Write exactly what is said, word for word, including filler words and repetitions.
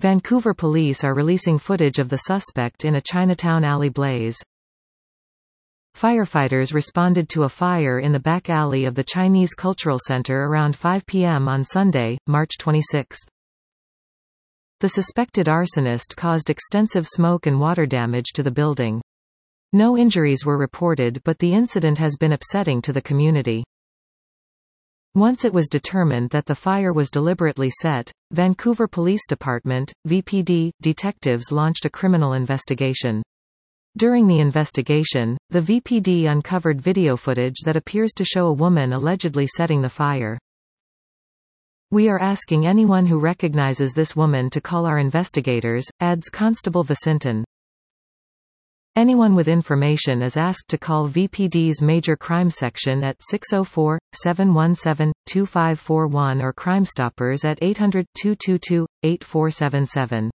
Vancouver police are releasing footage of the suspect in a Chinatown alley blaze. Firefighters responded to a fire in the back alley of the Chinese Cultural Center around five p m on Sunday, March twenty-sixth. The suspected arsonist caused extensive smoke and water damage to the building. No injuries were reported, but the incident has been upsetting to the community. Once it was determined that the fire was deliberately set, Vancouver Police Department, V P D, detectives launched a criminal investigation. During the investigation, the V P D uncovered video footage that appears to show a woman allegedly setting the fire. "We are asking anyone who recognizes this woman to call our investigators," adds Constable Vicinton. Anyone with information is asked to call V P D's Major Crime Section at six oh four, seven one seven, two five four one or Crime Stoppers at eight hundred, two two two, eight four seven seven.